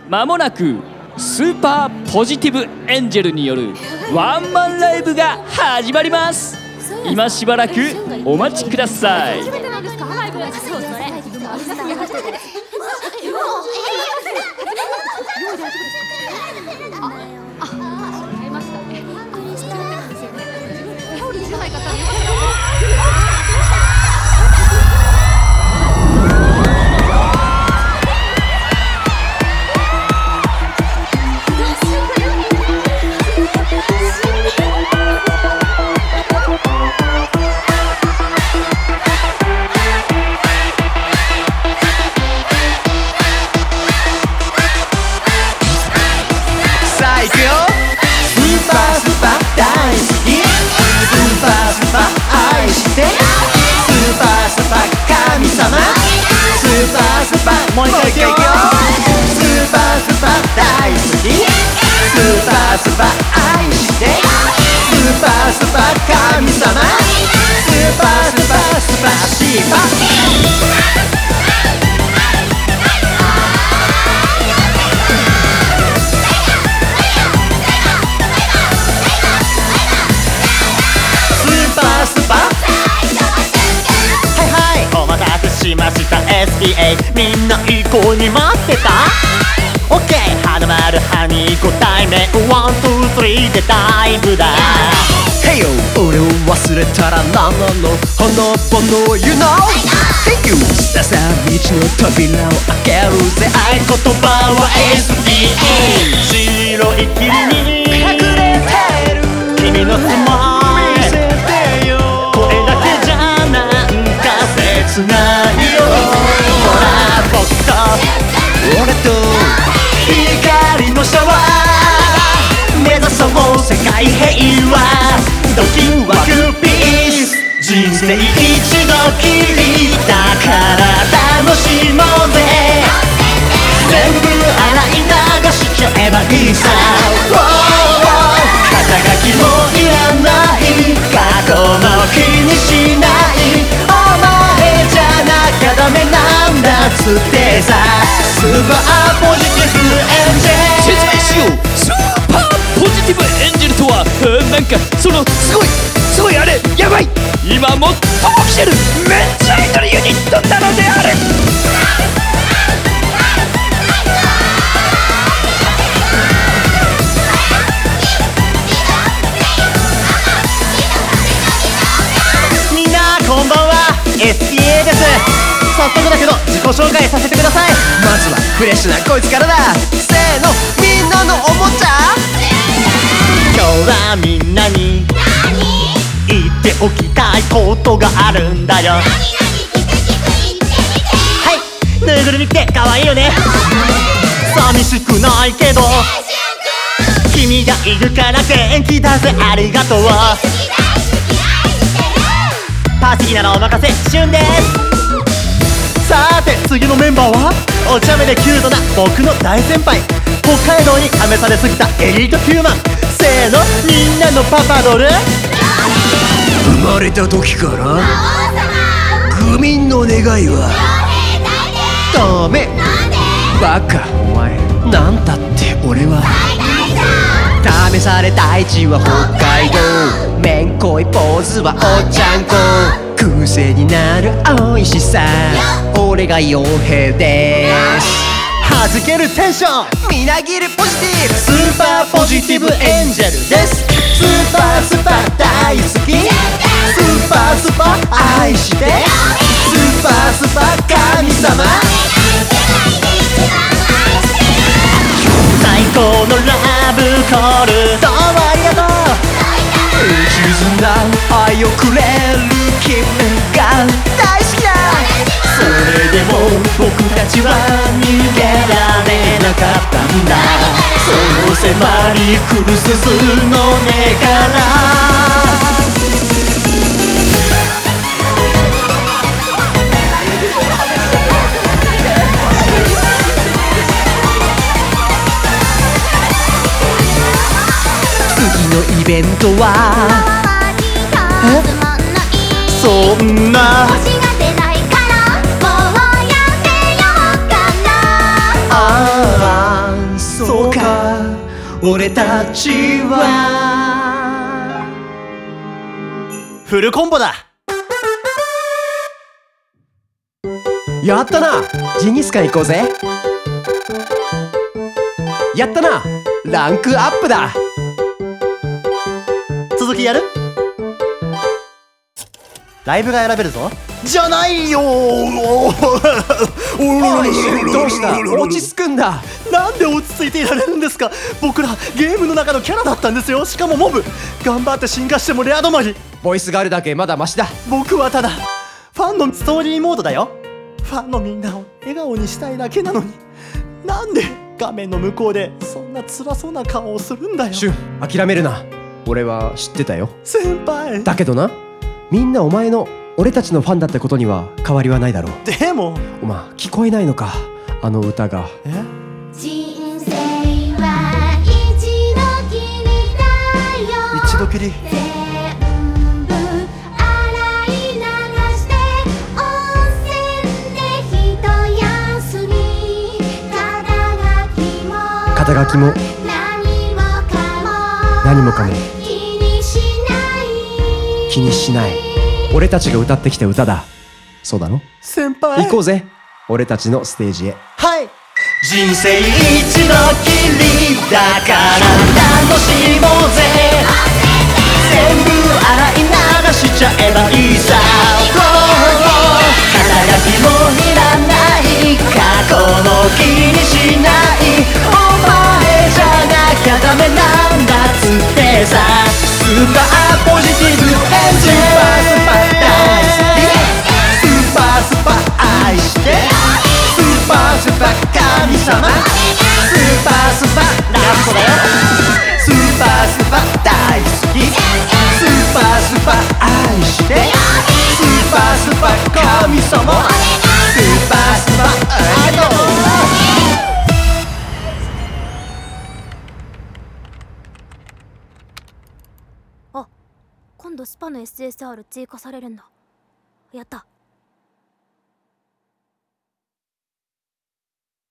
まもなくスーパーポジティブエンジェルによるワンマンライブが始まります。今しばらくお待ちください。 もう一回いくよ。スーパースーパー大好き、スーパースーパー愛して、スーパースーパー神様、スーパースーパースーパーシーパー。しました SPA みんな以降に待ってた OK 花丸ハニーご対面ワンツースリーでダイブだ Hey yo 俺を忘れたら何なのほのぼの You know Thank you ささ道の扉を開けるぜ合言葉は SPA 白い霧に隠れてる君のスマイル見せてよ声だけじゃなんか切ないほら僕と俺と光のシャワー目指そう世界平和ドキワクピース人生一度きりだから楽しもうぜ全部洗い流しちゃえばいいさ肩書きもいらない過去も気にしないダメなんだつってさスーパーポジティブエンジェル説明しよう。スーパーポジティブエンジェルとはなんかそのすごいあれやばい今最も来てるメンズアイドルユニットなのである。 みんなこんばんは SPA です。早速だけど自己紹介させてください。まずはフレッシュなこいつからだ。せーのみんなのおもちゃ今日はみんなに言っておきたいことがあるんだよ。はいぬいぐるみってかわいいよね。寂しくないけど君がいるから元気だぜありがとう。パーティーならお任せしゅんです。さて次のメンバーはお茶目でキュートな僕の大先輩北海道に試されすぎたエリートヒューマンせーのみんなのパパドル生まれた時から愚民の願いはダメバカお前なんたって俺は試された位置は北海道めんこいポーズはおっちゃんこ癖になる美味しさ俺が傭兵です弾けるテンションみなぎるポジティブスーパーポジティブエンジェルですスーパースーパー大好きスーパースーパー愛してスーパースーパー神様最高のラブコールどうもありがとう沈んだ愛をくれる君が大好きだそれでも僕たちは逃げられなかったんだその迫り来る鈴の音から次のイベントはそんな星が出ないからもうやめようかなああ俺たちはフルコンボだ。 やったな、ジニスカン行こうぜ。やったな、ランクアップだ。 続きやる？ライブが選べるぞ。じゃないよおい、どうした？落ち着くんだ。 なんで落ち着いていられるんですか。僕らゲームの中のキャラだったんですよ。しかもモブ。頑張って進化してもレア止まり。 ボイスがあるだけまだマシだ。 僕はただファンのストーリーモードだよ。ファンのみんなを笑顔にしたいだけなのに、なんで画面の向こうでそんな辛そうな顔をするんだよ。 シュン、諦めるな。俺は知ってたよ。 先輩だけどな、みんなお前の俺たちのファンだってことには変わりはないだろう。 でもお前聞こえないのか、あの歌が。 人生は一度きりだよ。 一度きり。 全部洗い流して温泉で一休み。肩書きも何もかも気にしない。 気にしない。俺たちが歌ってきた歌だ。そうだろ？ 先輩行こうぜ、俺たちのステージへ。 はい。人生一度きりだから楽しもうぜ。全部洗い流しちゃえばいいさ。肩書きもいらない、過去も気にしない。お前じゃなきゃダメなんだっつってさ。スーパーポジティブエンジン。スーパー大好き。スーパースーパー愛して。スーパースーパー神様。スーパースーパーラストだよ。スーパースーパー大好き。スーパースーパー愛して。スーパースーパー神様。スーパースーパーアイドル。 あ、今度スパの SSR 追加されるんだ。やった。